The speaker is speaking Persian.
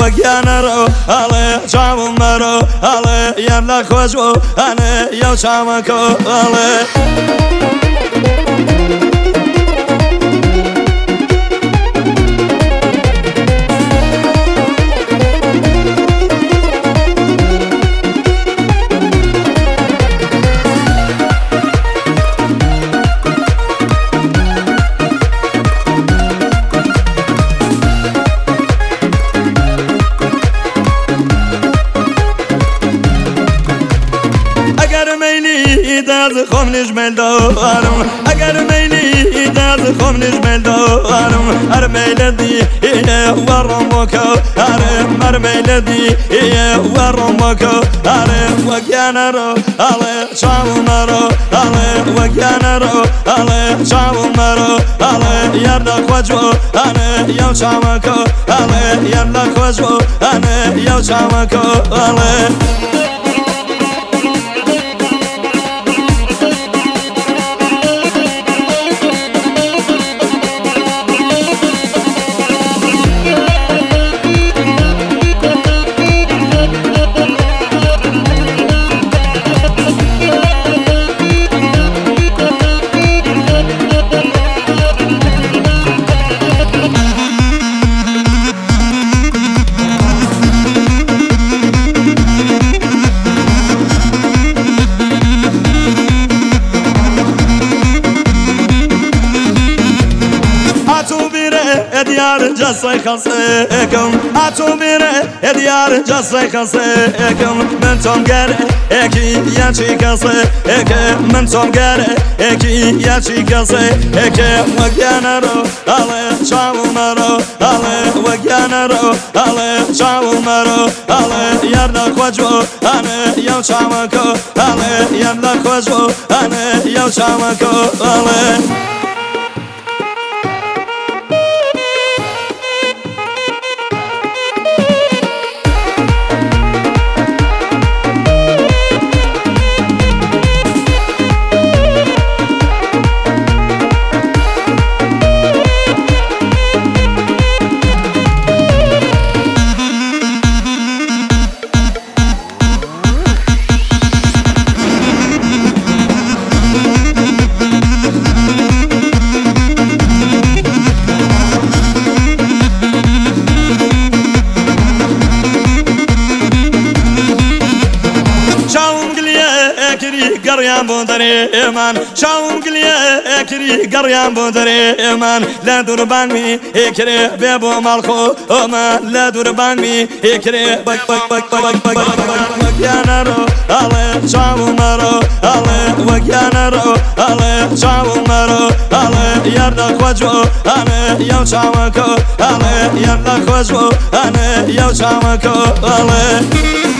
وگیانه رو آله چاوم رو آله یلا خوشو آنه یا چامکو آله داز خم نجمل دارم اگر میلی داز خم نجمل دارم هر میلدی ورم وکا هر میلدی ورم وکا وگیانه رو آله چاوم رو آله وگیانه رو آله چاوم رو آله یلا خوشو آنه یا چامکو آله یلا خوشو آنه یا چامکو آله ادیار جسای خسکم اتو میره ادیار جسای خسکم من تام گره اکی یا چی کسه اکی من تام گره اکی یا چی کسه اکی وگیانه رو آله چاوم رو آله وگیانه رو آله چاوم رو آله یلا خوشو آنه یا چامکو آله یلا خوشو آنه یا چامکو آله قريان بودري إيمان شاوم قليه إكري قريان بودري إيمان لا دربان مي إكري بيبو مالخو أمان لا دربان مي إكري بك بك بك بك بك وگیانه رو آله شاوم رو آله وگیانه رو آله شاوم رو آله یلا خوشو آنه یا چامکو آله یلا خوشو آنه یا چامکو آله